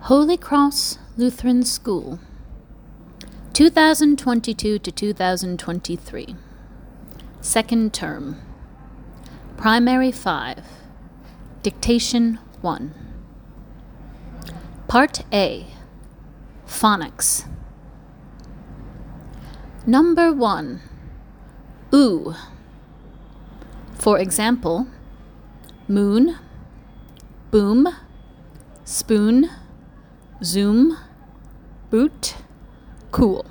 Holy Cross Lutheran School, 2022 to 2023. Second term. Primary 5. Dictation 1. Part A. Phonics. Number 1. Oo. For example, moon, boom, spoon, zoom, boot, cool.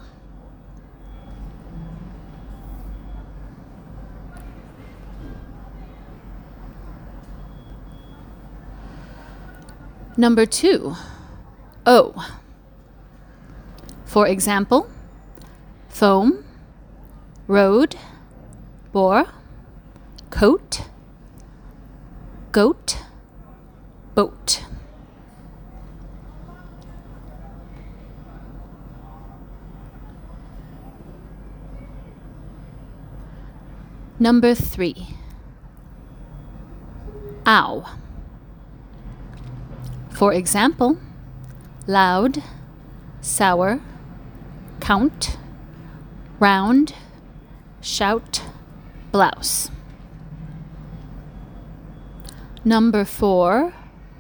Number 2. O. For example, foam, road, bore, coat, goat, boat. Number 3. Ow. For example, loud, sour, count, round, shout, blouse. Number 4.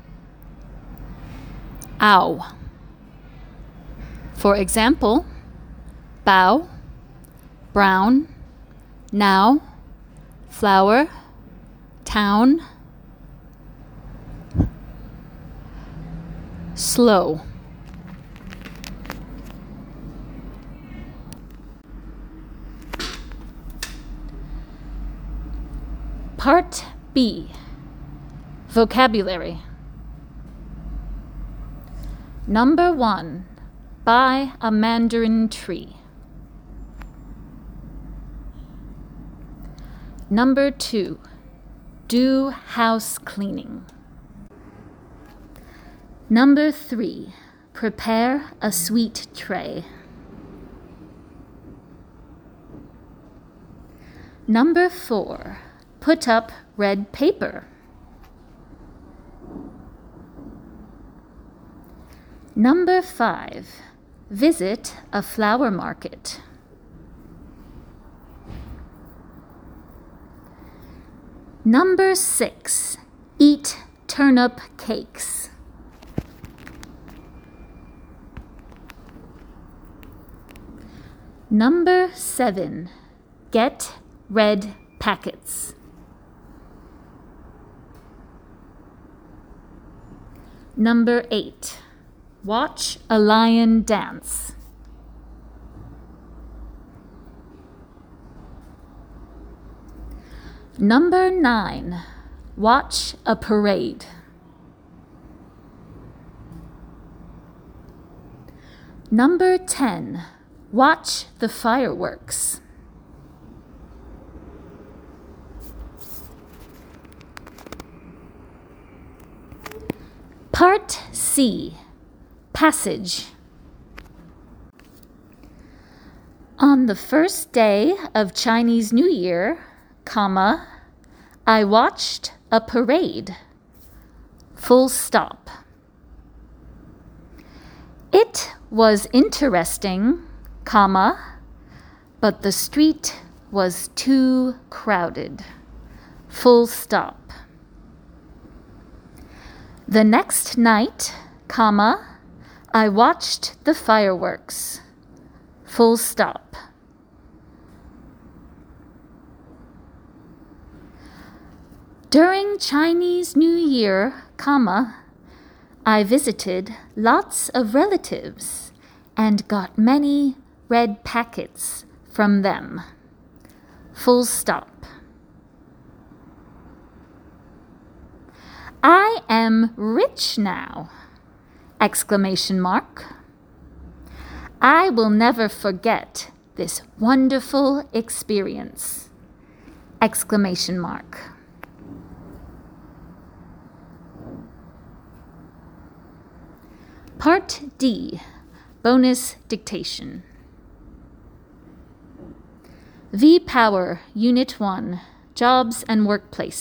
Ow. For example, bow, brown, now, flower, town, slow. Part B. Vocabulary. Number 1. Buy a mandarin tree. Number 2. Do house cleaning. Number 3. Prepare a sweet tray. Number 4. Put up red paper. Number 5. Visit a flower market. Number 6. Eat turnip cakes. Number 7. Get red packets. Number 8. Watch a lion dance. Number 9. Watch a parade. Number 10. Watch the fireworks. Part C. Passage. On the first day of Chinese New Year, I watched a parade. Full stop. It was interesting, but the street was too crowded. Full stop. The next night, I watched the fireworks. Full stop. During Chinese New Year, I visited lots of relatives and got many red packets from them. Full stop. I am rich now! Exclamation mark. I will never forget this wonderful experience! Exclamation mark. Part D. Bonus dictation. V-Power, Unit 1, Jobs and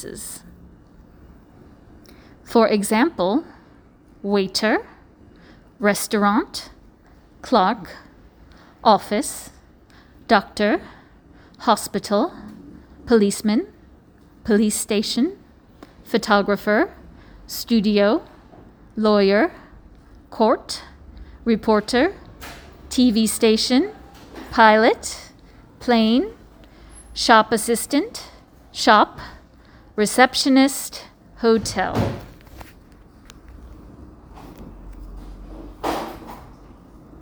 Workplaces. For example, waiter, restaurant, clerk, office, doctor, hospital, policeman, police station, photographer, studio, lawyer, court, reporter, TV station, pilot, plane, shop assistant, shop, receptionist, hotel.